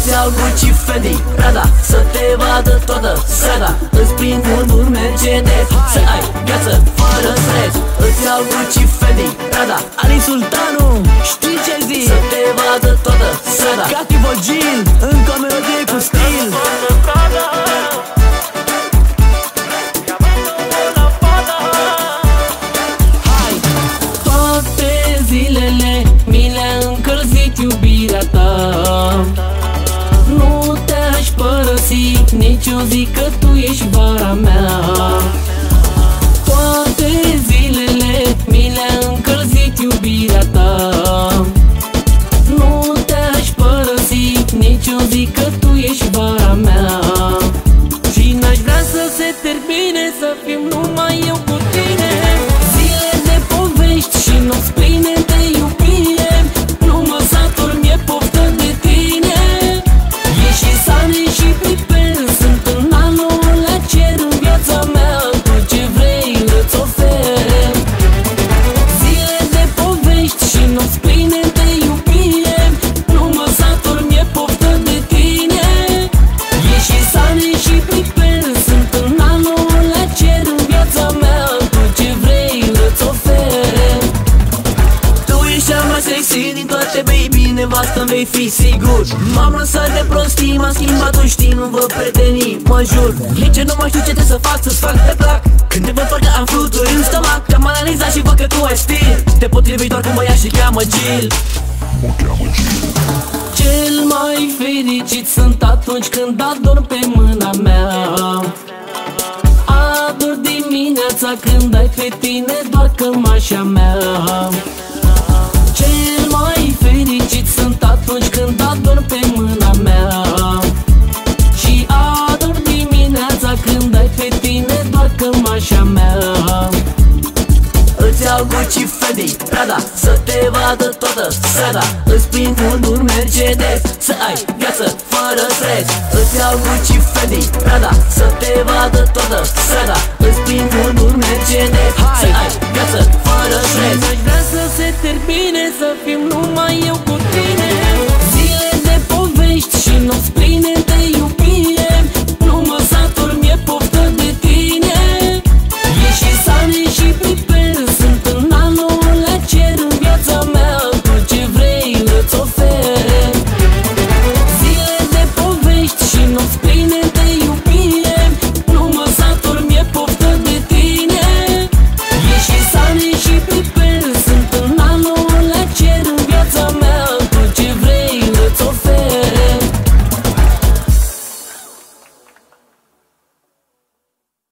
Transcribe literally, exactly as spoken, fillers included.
Îți iau Gucci, Fendi, Prada, să te vadă toată strada. Îți prind un bun Mercedes, să ai viață fără stres. Îți iau Gucci, Fendi, Prada, Ali Sultanu, știi ce zic? să te vadă toată strada. Cati Bogil, încă o melodie cu stil. Hai! Toate zilele mi le-a încălzit iubirea ta. Nu te-aș părăsi nici o zi, că tu ești vara mea. Toate zilele mi le-a încălzit iubirea ta. Nu te-aș părăsi nici o zi, că tu ești vara mea. Și n-aș vrea să se termine, să fim numai eu cu tine. Zile de povești și nu-ți pline de iubire. Nu mă satur, mi-e poftă de tine. Ești și sane și piper, sunt în anul la cer în viața mea. Tu ce vrei îți ofer. Zile de povești și nu-ți pline de iubire. Nu mă satur, mi-e poftă de tine. Ești și sane și piper, sunt în anul la cer în viața mea. Tu ce vrei îți ofer. Tu ești cea mai sexy din toate, baby, nevastă-mi vei fi sigur. M-am lăsat de prostii, m-am schimbat, tu știi, nu vă preteni, mă jur. Nici nu mai știu ce trebuie să fac, să-ți fac pe plac. Când te văd parcă am fluturi în stomac. Te-am analizat și văd că tu ai stil. Te potrivi doar cu un băiat și cheamă Gil. Cel mai fericit sunt atunci când adorm pe mâna mea. Ador dimineața când ai pe tine doar cămașa mea. Cel mai fericit sunt atunci când adorm pe mâna mea. Și ador dimineața când ai pe tine doar cămașa mea. Îți iau Gucci, Fendi, Prada, să te vadă toată strada. Îți prind un bun Mercedes, să ai viață fără stres. Îți iau Gucci, Fendi, Prada, să te vadă toată strada. Îți prind un bun Mercedes, să ai viață fără stres. N-aș vrea să se termine, să fim numai eu cu tine. Zile de povești și nu-ți